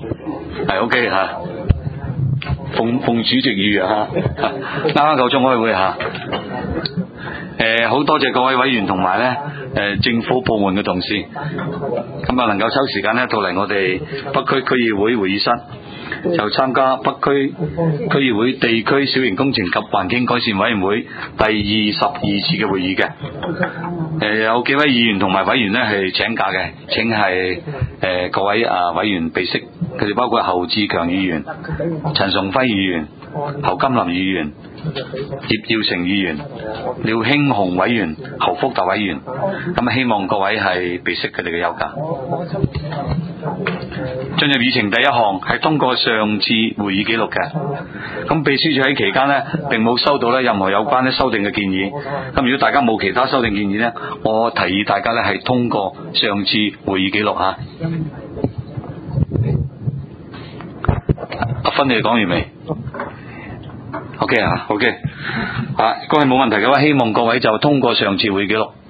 係 OK 吓，奉主席諭吓，啱啱夠鐘開會吓。好多謝各位委員同埋咧政府部門嘅同事，咁啊能夠抽時間咧到嚟我哋北區區議會會議室，就參加北區區議會地區小型工程及環境改善委員會第22次嘅會議嘅。有幾位議員同埋委員咧係請假嘅，請係各位委員備悉，佢哋包括侯志強議員、陳崇輝議員、侯金林議員、葉耀成議員、廖興雄委員、侯福達委員，咁希望各位係備悉佢哋嘅休假。進入議程第一項係通過上次會議記錄嘅，咁秘書處喺期間呢並冇收到任何有關咧修訂嘅建議，咁如果大家冇其他修訂建議呢，我提議大家咧係通過上次會議記錄吓。阿芬你哋講完未？OK 啊 ，OK，如果係冇問題嘅話，希望各位就通過上次會議記錄。